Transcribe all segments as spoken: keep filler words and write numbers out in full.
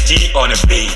D on a beat.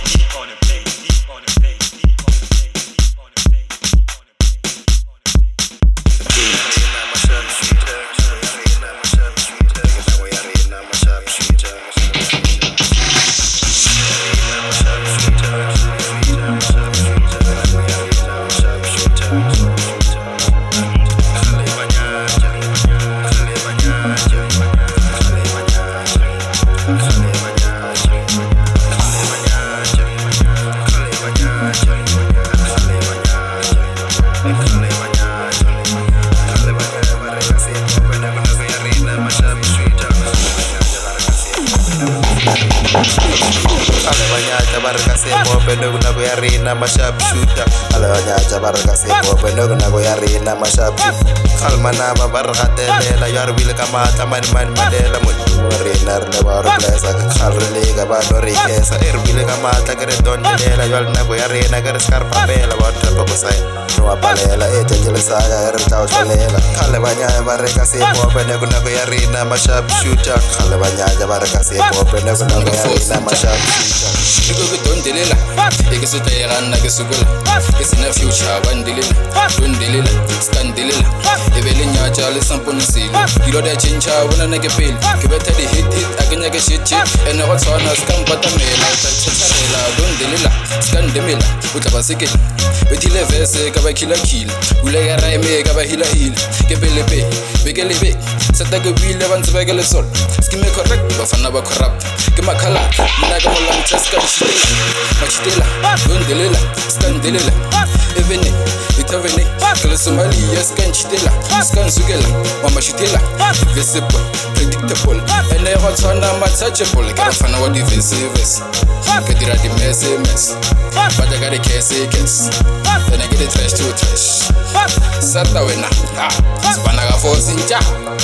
Baraka semo pendo kuna kuyarina mashap shooter alanya jabaraka semo pendo kuna kuyarina mashap kalmana baraka telela yarbil kamata man man madela mun rinar le baro plesa khalrele ga bado rikesa erbil kamata kare don telela yalna kuyarina kare scarpa bela water ko sai no apalela ete jele saga er taw solela kalbanya baraka semo pendo kuna kuyarina mashap shooter kalbanya jabaraka semo pendo kuna kuyarina mashap shooter Dondelela, eke sota yerana ke sukula, ke sina future bandelela, dondelela, skandelela, ebele nyaja le sampona sile, dilo da chencha bona na ke pele, ke betha di hit hit akenya ke shit shit, ene go tswana skam patamela, ta tshetsarela, dondelela, skandemela, o tla ba sekele, betile verse ka ba kila kila, ule ga rhyme ka ba hila hila, ke pele pe, bekele be, seta ke bile ba ntse ba ke le sol, skime correct ba fana ba corrupt, ke makhala, nna ka molang tseska Machitela, dondelela, skandelela, evene, itavene, kala Somalia, skanchitela, skansugela, mamachitela, visible, predictable, and I want to know my touchable, Karafana what the vesives, Kadira the mess, mess, but I got a case, case, then I get a trash to trash. Satawena, Spanaga for Sinja.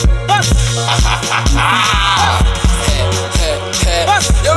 Yo,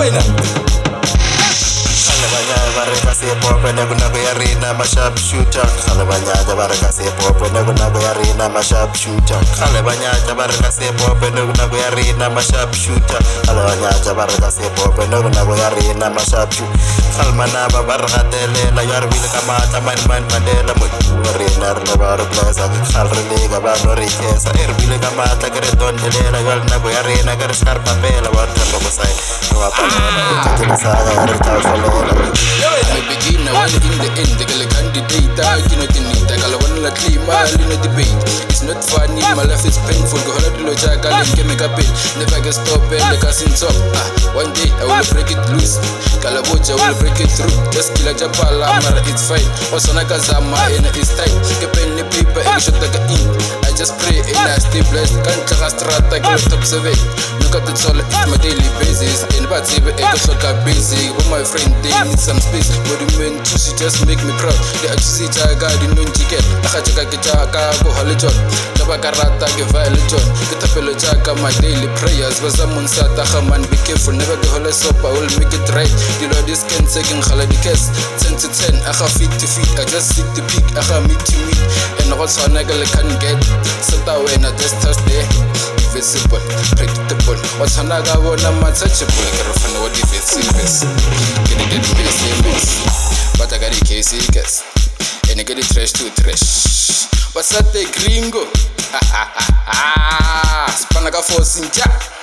Kalabanya baraka sepo pende kuna kuyarina mashap shooter Kalabanya baraka sepo pende kuna kuyarina mashap shooter Kalabanya baraka sepo pende kuna kuyarina mashap shooter Kalabanya baraka sepo pende kuna kuyarina mashap shooter Kalmana baraka telela yarbil kamata man man madela mun rinar le baro plesa khalrele ga bano rikesa erbil kamata kare don telela yalna kuyarina kare scarpa bela water ko sai no apana ke saga erta solo I'm a beginner, while in the end, the girl candidate, I do not need the girl one like Lima, in a debate. It's not funny, my life is painful. Go hold the logic, I can make a pay. Never get stop and the casting top. Ah, one day I will break it loose. Kalaboja will break it through. Just kill a Japala, Mara, it's fine. Also, Nakazama, and it's tight. Get pen the paper and shut the in. I just pray and I stay blessed. Can't just strata, get top seven. Look at the solid, it's my daily basis. And what's even a shot basic. Oh, my friend, they need some space. What do you mean to see just make me proud? The actually jaga di non ticket. Akachaka kichaka go holiday. Nabakarata ke violation. Kitapelo chaka my daily prayers. Was someone sata man be careful. Never go holy soap. I will make it right. The Lord is can second holiday case. Ten to ten. Aka feet to feet. I just sit to peak. Aka meet to meet. And what's on nagal can get. Sata when I just touch there. Visible, predictable. What's on naga one I'm untouchable. Careful what if it's serious. Can it get me? But I got a case, case, and I get it trash to trash. What's that, the gringo? Ha ha ha ha! Spanaga for Sinja.